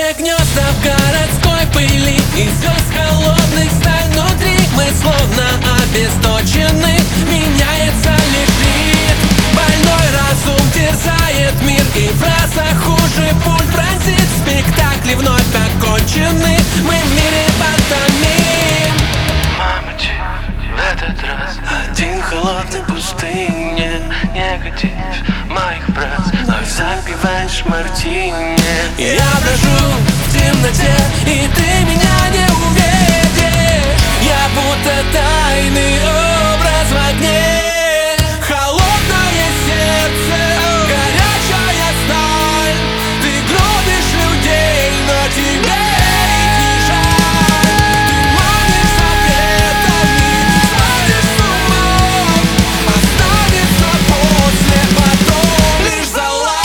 Птичьи гнезда в городской пыли и звезд холодных сталь внутри. Мы словно обесточены, меняется лишь вид. Больной разум терзает мир, и фраза хуже пуль пронзит. Спектакли вновь окончены, мы в мире пантомим. Мамочек, в этот раз один холодной пустыне. Негатив моих фраз, вновь запиваешь мартини. Я брожу в темноте, и ты меня не увидишь. Я будто тайный образ в огне. Холодное сердце, горячая сталь. Ты гробишь людей, но тебе их не жаль. Ты манишь запретами, сводишь с ума. Останется после, потом лишь зола.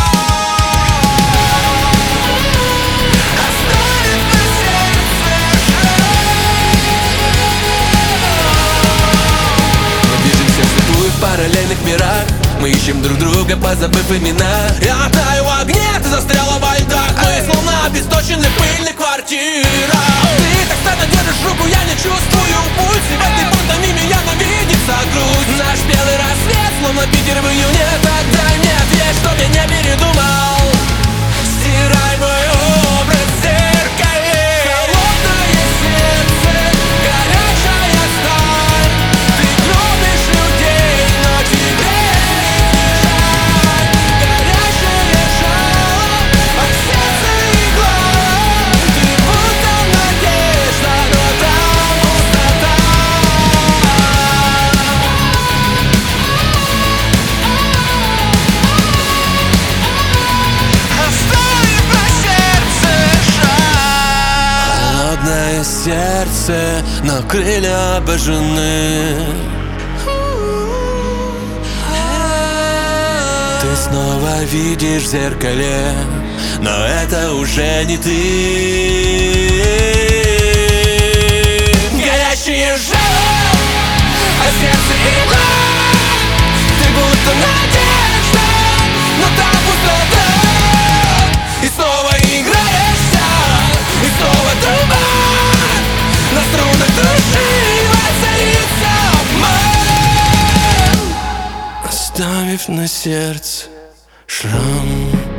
Оставит на сердце шрам. Мы движемся вслепую в параллельных мирах. Мы ищем друг друга, позабыв имена. Я таю в огне, ты застряла во льдах. Мы словно обесточены в пыльных квартирах. Ты так странно держишь руку, я не чувствую пульс. И в этой пантомиме явно видится грусть. Наш белый рассвет, словно Питер в июне. Так дай мне ответ, чтоб я не передумал. Стирай мой образ в зеркале. Холодное сердце, горячая сталь. Ты гробишь людей, но тебе их не жаль. Горячее жало, от сердца игла. Ты будто надежда, но там пустота. Оставив на сердце шрам. Холодное сердце, но крылья обожжены. Ты снова видишь в зеркале, но это уже не ты. Горящие жало, а сердце игла. Ты будто надежда, но там пустота. И снова играешься, и снова труба. На струнах души воцарится обман, оставив на сердце шрам.